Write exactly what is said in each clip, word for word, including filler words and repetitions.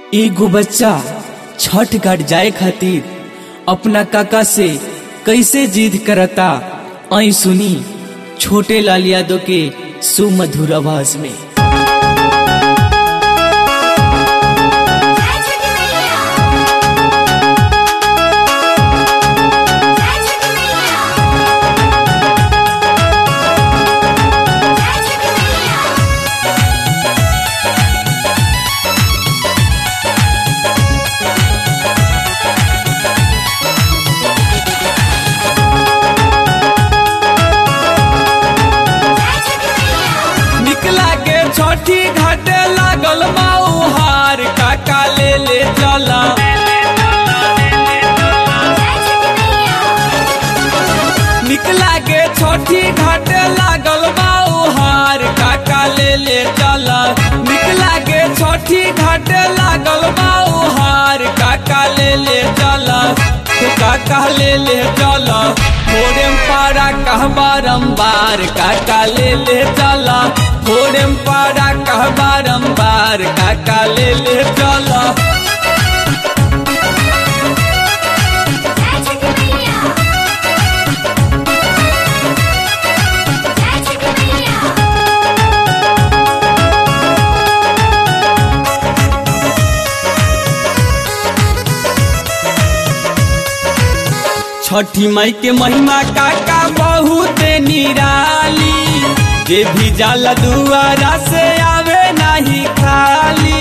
एगो बच्चा छठ घाट जाए खातिर अपना काका से कैसे जिद करता आई सुनी छोटे लाल यादव के सुमधुर आवाज में। छठी घाटे लागल माउहार काका ले ले चला। निकला गे छठी घाटे लागल माउहार काका ले ले चला। निकला गे छठी घाटे लागल माउहार काका ले ले चला। तो काका ले ले चला थोड़े पारा कह बारम्बार काका ले ले चला। थोड़े पारा कह बारम्बार काका ले ले चला। छठी माई के महिमा काका बहुत निराली। जे भी जाला दुआरा से आवे नहीं खाली।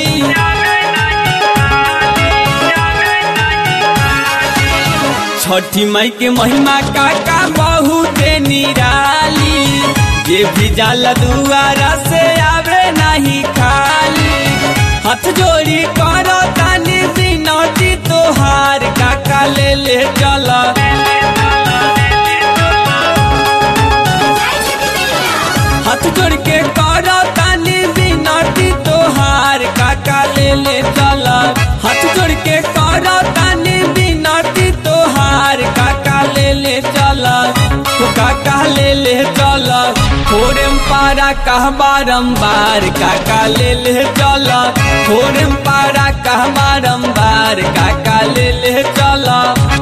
छठी माई के महिमा काका बहुत निराली। जे भी जाला दुआरा से आवे नहीं खाली। हाथ जोड़ी करो तानी बिनती तोहार काका ले ले चला। हाथ जोड़ के करो तानी बिनती तोहार काका ले ले चला। हाथ जोड़ के करो तानी बिनती तोहार काका ले ले चला। तो काका ले ले चला थोड़े पारा कह बारम्बार काका ले ले चला। थोड़े पारा कह बारम्बार काका ले ले चला।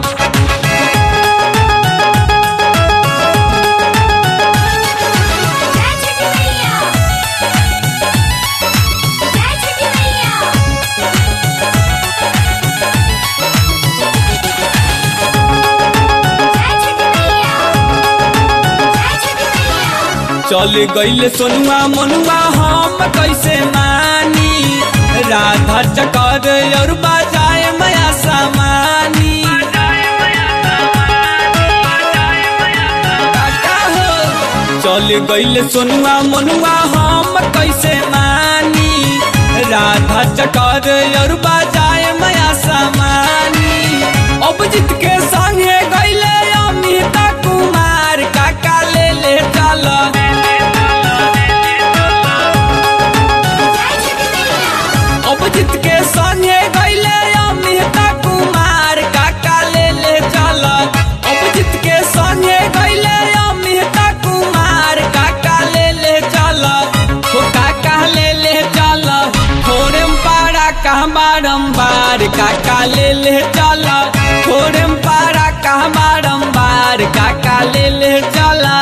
चल गईले सोनुआ मनुआ हम कैसे मानी। राधा चकर और बाजाए माया सामानी। चल गईले सोनुआ मनुआ हम कैसे मानी। राधा चकर और बाजाए माया सामानी। अब जीत के संगे गईले अमिता कुमार काका ले ले चला। अभिजीत के संगे गईले अमिता कुमार काका ले ले चला। अभिजीत के संगे गईले अमिता कुमार काका ले ले चला। तो काका ले ले चला थोड़े पारा कह बारम्बार काका ले ले चला। थोड़े पारा कह बारम्बार काका ले ले चला।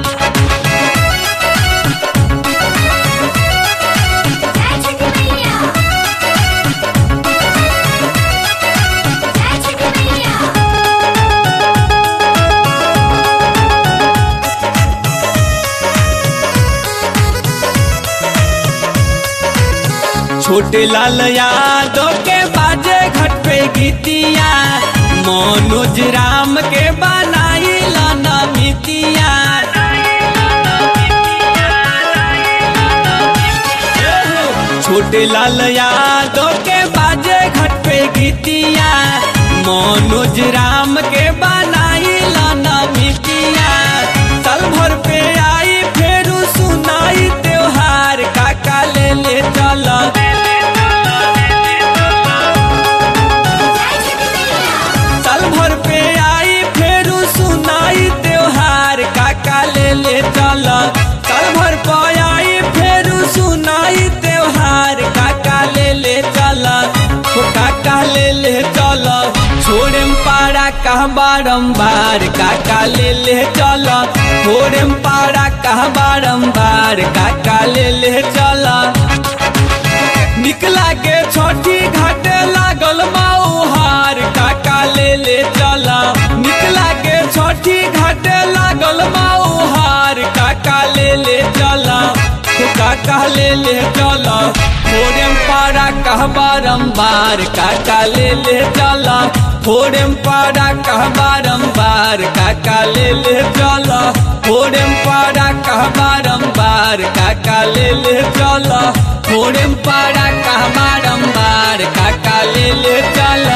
छोटे लाल यादव के बाजे घट पे गीतिया। मनोज राम के बनाई लाना मितिया। छोटे लाल यादव के बाजे घट पे गीतिया। मनोज राम के बनाई लाना मितिया। साल भर पे आई फेरू सुनाई त्योहार काका ले ले चला। ले चला साल भर पाई फेरू सुनाई त्योहार काका ले ले चला। तो कह बारम्बार काका ले ले चल फोड़े पारा कह बारम्बार काका ले ले चल निकला के छठी घाटे लागल मऊहार काका ले ले चल निकला के छठी घाटे लागल मऊहार काका ले ले चल काका ले ले चल फोड़े पारा कह बारम्बार काका ले ले चल फोड़े पारा कह बारम्बार काका ले ले चल फोड़े पारा कह बारम्बार काका ले ले चल फोड़े पारा कह बारम्बार काका ले ले चल।